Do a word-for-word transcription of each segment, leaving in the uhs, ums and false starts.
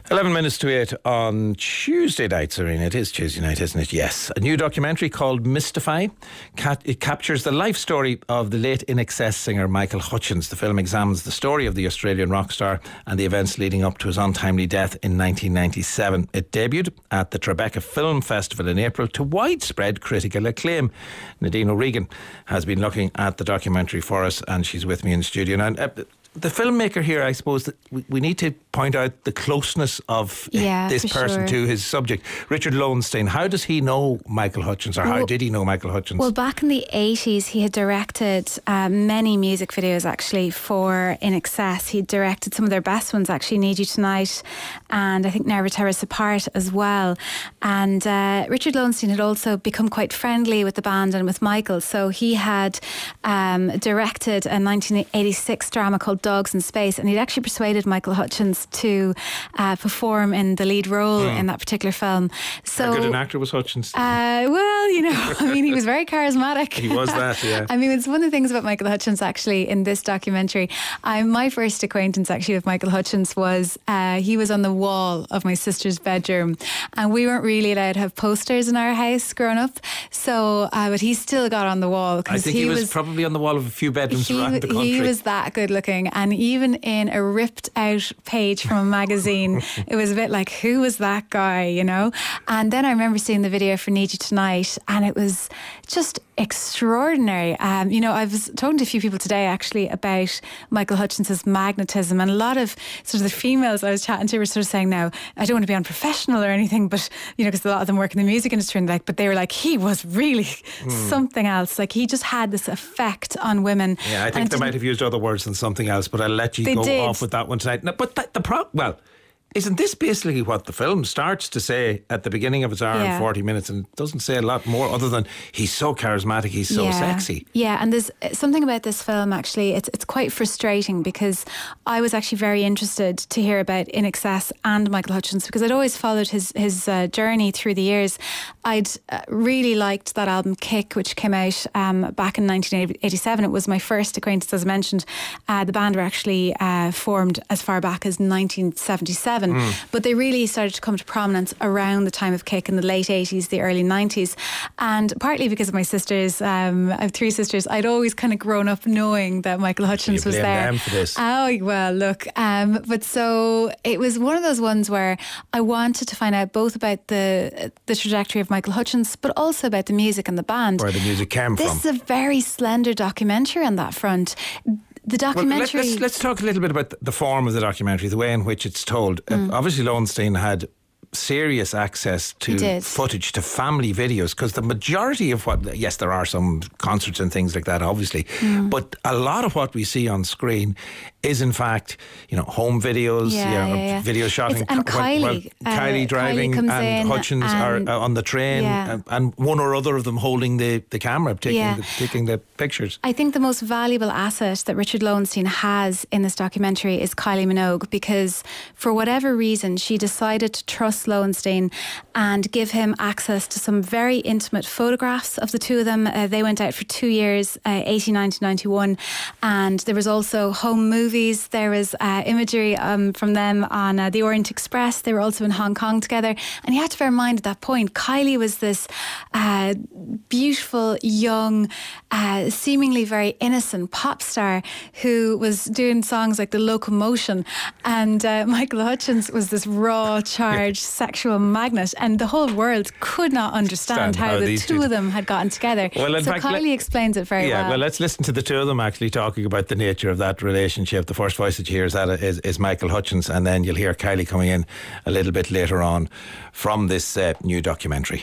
eleven minutes to eight on Tuesday night, Serena. It is Tuesday night, isn't it? Yes. A new documentary called Mystify. It captures the life story of the late In Excess singer Michael Hutchence. The film examines the story of the Australian rock star and the events leading up to his untimely death in nineteen ninety-seven. It debuted at the Tribeca Film Festival in April to widespread critical acclaim. Nadine O'Regan has been looking at the documentary for us, and she's with me in the studio now. Uh, The filmmaker here, I suppose, that we, we need to point out the closeness of yeah, this person sure. to his subject. Richard Lowenstein, how does he know Michael Hutchence, or how well, did he know Michael Hutchence? Well, back in the eighties, he had directed uh, many music videos actually for In Excess. He directed some of their best ones, actually, Need You Tonight, and I think Never Tear Us Apart as well. And uh, Richard Lowenstein had also become quite friendly with the band and with Michael, so he had um, directed a nineteen eighty-six drama called Dogs in Space, and he'd actually persuaded Michael Hutchence to uh, perform in the lead role mm. in that particular film. So, how good an actor was Hutchence? Uh, well, you know, I mean, he was very charismatic. He was that, yeah. I mean, it's one of the things about Michael Hutchence actually in this documentary. I, my first acquaintance actually with Michael Hutchence was uh, he was on the wall of my sister's bedroom, and we weren't really allowed to have posters in our house growing up. So, uh, but he still got on the wall. I think he, he was, was probably on the wall of a few bedrooms he, around the country. He was that good looking. And even in a ripped out page from a magazine, it was a bit like, who was that guy, you know? And then I remember seeing the video for Need You Tonight, and it was just extraordinary. Um, you know, I was talking to a few people today actually about Michael Hutchence's magnetism, and a lot of sort of the females I was chatting to were sort of saying, now, I don't want to be unprofessional or anything, but, you know, because a lot of them work in the music industry, and like, but they were like, he was really mm. something else. Like, he just had this effect on women. Yeah, I think they might have used other words than something else, but I'll let you they go did. off with that one tonight. No, but the, the pro- well, isn't this basically what the film starts to say at the beginning of its hour yeah. and forty minutes, and it doesn't say a lot more other than he's so charismatic, he's so yeah. sexy. Yeah, and there's something about this film actually, it's it's quite frustrating, because I was actually very interested to hear about In Excess and Michael Hutchence, because I'd always followed his, his uh, journey through the years. I'd uh, really liked that album Kick, which came out um, back in nineteen eighty-seven. It was my first acquaintance, as I mentioned. Uh, the band were actually uh, formed as far back as nineteen seventy-seven. Mm. But they really started to come to prominence around the time of Kick in the late eighties, the early nineties. And partly because of my sisters, um, I have three sisters, I'd always kind of grown up knowing that Michael Hutchence you was blame there. Them for this. Oh, well, look. Um, but so it was one of those ones where I wanted to find out both about the the trajectory of Michael Hutchence, but also about the music and the band. Where the music came this from. This is a very slender documentary on that front. The documentary... Well, let, let's, let's talk a little bit about the form of the documentary, the way in which it's told. Mm. Uh, obviously, Lowenstein had serious access to footage, to family videos, because the majority of what, yes, there are some concerts and things like that, obviously, mm. but a lot of what we see on screen is in fact, you know, home videos, yeah, you know, yeah, yeah. video shotting. It's, and when, Kylie, well, uh, Kylie driving Kylie and Hutchence and are uh, on the train, yeah. and, and one or other of them holding the, the camera, taking, yeah. the, taking the pictures. I think the most valuable asset that Richard Lowenstein has in this documentary is Kylie Minogue, because for whatever reason she decided to trust Lowenstein and give him access to some very intimate photographs of the two of them. Uh, they went out for two years, uh, eighty-nine to ninety-one, and there was also home movies. There was uh, imagery um, from them on uh, the Orient Express. They were also in Hong Kong together, and you have to bear in mind at that point, Kylie was this uh, beautiful, young, uh, seemingly very innocent pop star who was doing songs like The Locomotion, and uh, Michael Hutchence was this raw, charged sexual magnet, and the whole world could not understand how, how the two of them had gotten together. Well, so fact, Kylie let, explains it very yeah, well. Yeah, well, let's listen to the two of them actually talking about the nature of that relationship. The first voice that you hear is, that is, is Michael Hutchence, and then you'll hear Kylie coming in a little bit later on from this uh, new documentary.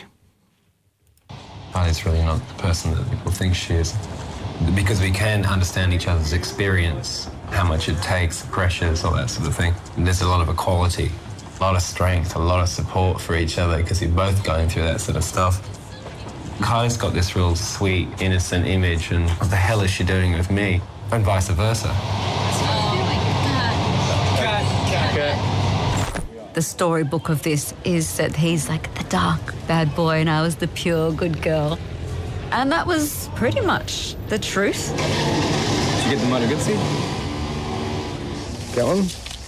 Kylie's really not the person that people think she is, because we can understand each other's experience, how much it takes, the pressures, all that sort of thing. And there's a lot of equality, a lot of strength, a lot of support for each other, because we're both going through that sort of stuff. Kylie's got this real sweet, innocent image, and what the hell is she doing with me? And vice versa. The storybook of this is that he's like the dark bad boy and I was the pure good girl. And that was pretty much the truth. Did you get the Mother Goodsie? Get one?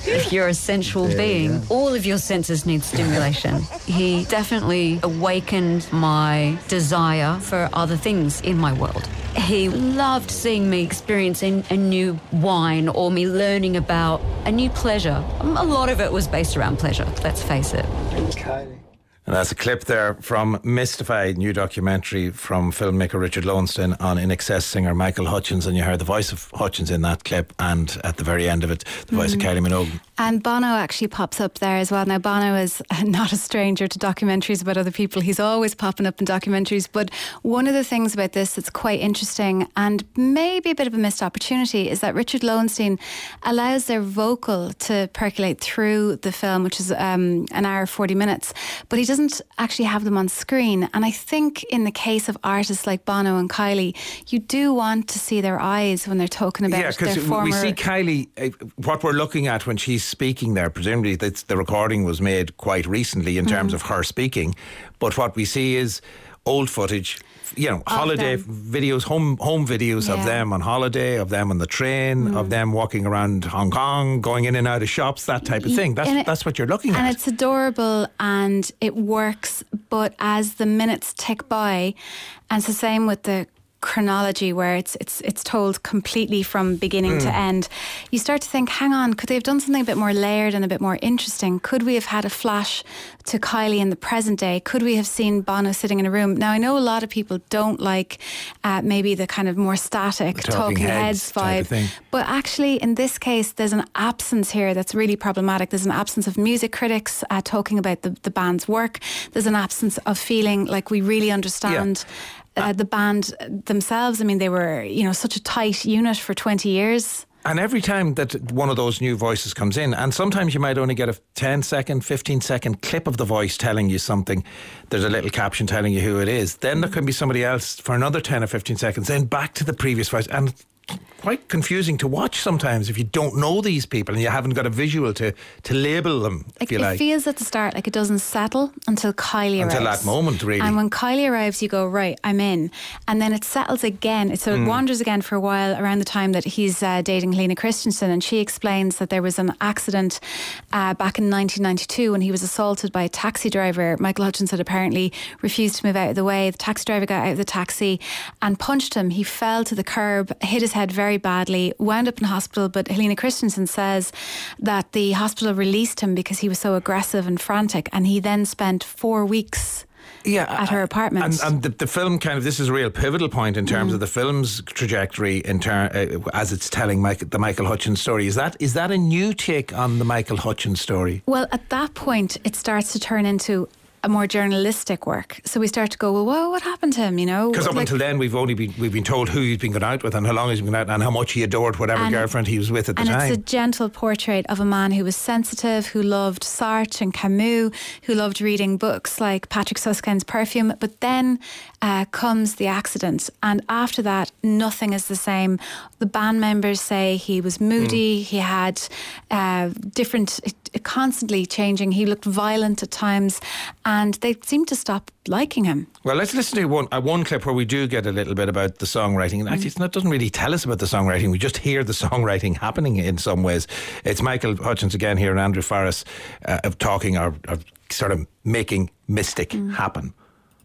If you're a sensual being, all of your senses need stimulation. He definitely awakened my desire for other things in my world. He loved seeing me experiencing a new wine or me learning about a new pleasure. A lot of it was based around pleasure, let's face it. Kylie. And that's a clip there from Mystify, new documentary from filmmaker Richard Lowenstein on In Excess singer Michael Hutchence. And you heard the voice of Hutchence in that clip, and at the very end of it, the voice mm. of Kylie Minogue. And Bono actually pops up there as well. Now, Bono is not a stranger to documentaries about other people. He's always popping up in documentaries. But one of the things about this that's quite interesting, and maybe a bit of a missed opportunity, is that Richard Lowenstein allows their vocal to percolate through the film, which is um, an hour, forty minutes. But he doesn't actually have them on screen. And I think in the case of artists like Bono and Kylie, you do want to see their eyes when they're talking about yeah, their former... we see Kylie, uh, what we're looking at when she's speaking there, presumably that's, the recording was made quite recently in terms mm. of her speaking, but what we see is old footage, you know, of holiday them. videos, home home videos yeah. of them on holiday, of them on the train, mm. of them walking around Hong Kong, going in and out of shops, that type of thing. That's it, that's what you're looking and at. And it's adorable and it works, but as the minutes tick by, and it's the same with the chronology where it's it's it's told completely from beginning mm. to end, you start to think, hang on, could they have done something a bit more layered and a bit more interesting? Could we have had a flash to Kylie in the present day? Could we have seen Bono sitting in a room? Now I know a lot of people don't like uh, maybe the kind of more static the talking, talking heads, heads vibe, but actually in this case there's an absence here that's really problematic. There's an absence of music critics uh, talking about the, the band's work. There's an absence of feeling like we really understand yeah. Uh, the band themselves. I mean, they were, you know, such a tight unit for twenty years. And every time that one of those new voices comes in, and sometimes you might only get a ten second, fifteen second clip of the voice telling you something, there's a little caption telling you who it is, then there can be somebody else for another ten or fifteen seconds, then back to the previous voice. And quite confusing to watch sometimes if you don't know these people and you haven't got a visual to, to label them, if it, you like. It feels at the start like it doesn't settle until Kylie until arrives. that moment, really. And when Kylie arrives, you go, right, I'm in. And then it settles again. So it mm. wanders again for a while around the time that he's uh, dating Helena Christensen, and she explains that there was an accident uh, back in nineteen ninety-two when he was assaulted by a taxi driver. Michael Hutchence had apparently refused to move out of the way. The taxi driver got out of the taxi and punched him. He fell to the curb, hit his head very badly, wound up in hospital, but Helena Christensen says that the hospital released him because he was so aggressive and frantic, and he then spent four weeks yeah, at her apartment. And, and the, the film kind of, this is a real pivotal point in terms mm. of the film's trajectory in ter- uh, as it's telling Mike, the Michael Hutchence story. Is that is that a new take on the Michael Hutchence story? Well, at that point it starts to turn into a more journalistic work. So we start to go, well, whoa, what happened to him, you know? Because up like, until then, we've only been we've been told who he's been going out with and how long he's been going out and how much he adored whatever and, girlfriend he was with at the and time. And it's a gentle portrait of a man who was sensitive, who loved Sartre and Camus, who loved reading books like Patrick Suskind's Perfume. But then uh, comes the accident, and after that, nothing is the same. The band members say he was moody, mm. he had uh, different, constantly changing. He looked violent at times, and they seemed to stop liking him. Well, let's listen to one uh, one clip where we do get a little bit about the songwriting. And actually, it's not, it doesn't really tell us about the songwriting. We just hear the songwriting happening in some ways. It's Michael Hutchence again here and Andrew Farris uh, of talking or, or sort of making Mystic mm. happen.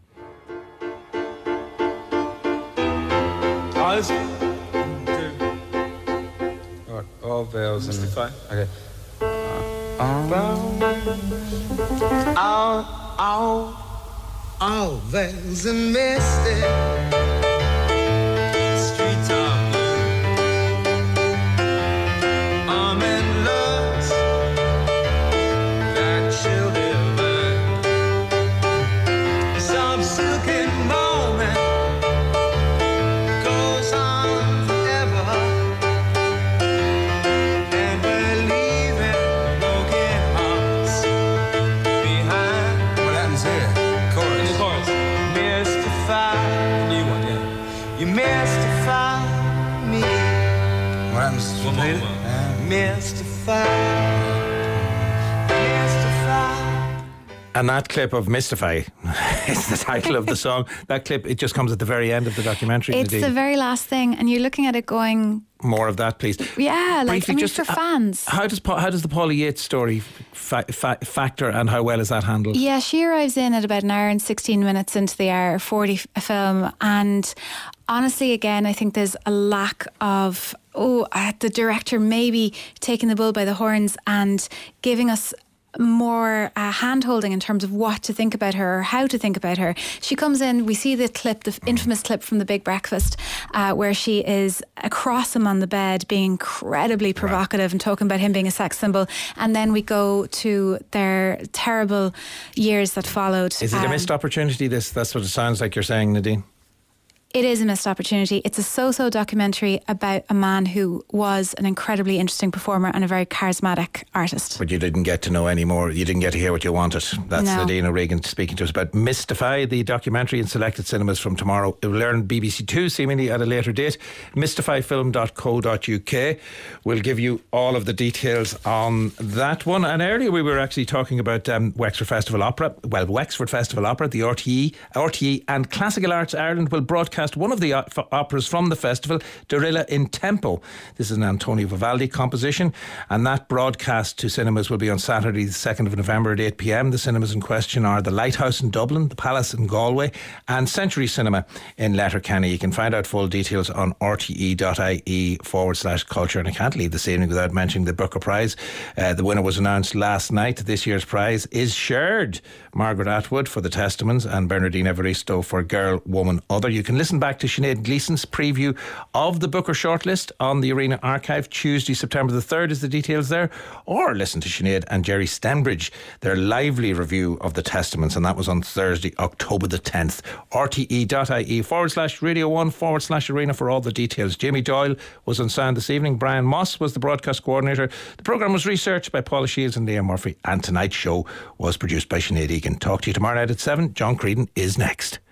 Alles. All, all veils and Mystify. Okay. Uh, all, all, all veils and mystic. Streets are blue. I'm in lust. That chill divine. Some silken moment goes on forever. And we're leaving broken hearts behind. What happens here? Chorus. In the chorus. Mystify. New one, yeah. You mystify me. What happens? One more. One. Mystify. Mystify. And that clip of Mystify It's the title of the song. That clip, it just comes at the very end of the documentary. It's Nadine. the very last thing, and you're looking at it going, more of that, please. yeah, like, Briefly, I mean, just, for fans. How does Pa- how does the Paula Yates story fa- fa- factor, and how well is that handled? Yeah, she arrives in at about an hour and sixteen minutes into the hour forty f- film, and honestly, again, I think there's a lack of oh, uh, the director maybe taking the bull by the horns and giving us more uh, hand-holding in terms of what to think about her or how to think about her. She comes in, we see the clip, the infamous clip from The Big Breakfast, uh, where she is across him on the bed being incredibly provocative right. and talking about him being a sex symbol, and then we go to their terrible years that followed. Is it um, a missed opportunity, this? That's what it sounds like you're saying, Nadine. It is a missed opportunity. It's a so-so documentary about a man who was an incredibly interesting performer and a very charismatic artist. But you didn't get to know any more. You didn't get to hear what you wanted. That's no. Nadine O'Regan speaking to us about Mystify, the documentary in selected cinemas from tomorrow. It will learn B B C Two seemingly at a later date. mystify film dot co dot U K will give you all of the details on that one. And earlier we were actually talking about um, Wexford Festival Opera. Well, Wexford Festival Opera, the R T E, R T E and Classical Arts Ireland will broadcast one of the operas from the festival, Dorilla in Tempo. This is an Antonio Vivaldi composition, and that broadcast to cinemas will be on Saturday the second of November at eight p.m. The cinemas in question are the Lighthouse in Dublin, the Palace in Galway and Century Cinema in Letterkenny. You can find out full details on rte.ie forward slash culture. And I can't leave this evening without mentioning the Booker Prize. Uh, the winner was announced last night. This year's prize is shared. Margaret Atwood for The Testaments and Bernardine Evaristo for Girl, Woman, Other. You can listen back to Sinead Gleeson's preview of the Booker shortlist on the Arena Archive. Tuesday, September the third is the details there. Or listen to Sinead and Jerry Stenbridge, their lively review of The Testaments, and that was on Thursday, October the tenth. rte.ie forward slash Radio one forward slash Arena for all the details. Jamie Doyle was on sound this evening. Brian Moss was the broadcast coordinator. The programme was researched by Paula Shields and Liam Murphy, and tonight's show was produced by Sinead Egan. Talk to you tomorrow night at seven. John Creedon is next.